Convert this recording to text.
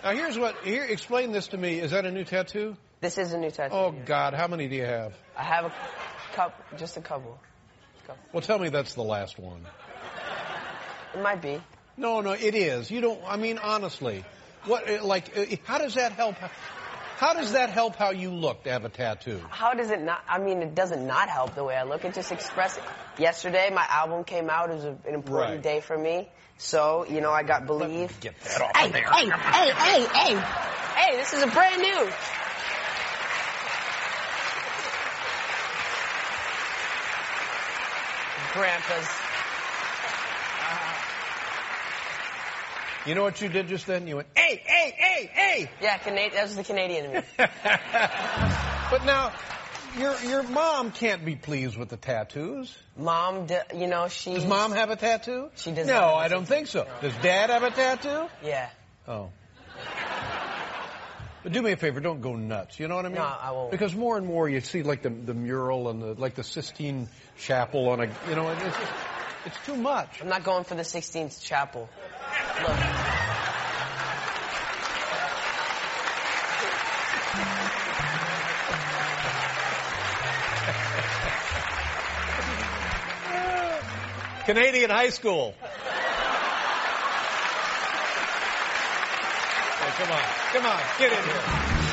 Now explain this to me. Is that a new tattoo? This is a new tattoo. Oh, God, how many do you have? I have a couple, just a couple. Well, tell me that's the last one. It might be. No, it is. You don't, I mean, honestly. How does that help? How does that help how you look to have a tattoo? How does it not? I mean, it doesn't not help the way I look. It just expresses. Yesterday, my album came out. It was an important day for me. So, I got Believe. Get that off of there. Hey, this is a brand new. Grandpa's. You know what you did just then? You went, hey! Yeah, that was the Canadian in me. But now, your mom can't be pleased with the tattoos. Mom, she... Does Mom have a tattoo? She does No, not. I don't think so. Does Dad have a tattoo? Yeah. Oh. But do me a favor, don't go nuts. You know what I mean? No, I won't. Because more and more you see like the mural and the Sistine Chapel on a, it's too much. I'm not going for the 16th Chapel. Look. Canadian high school. Hey, come on, get in here.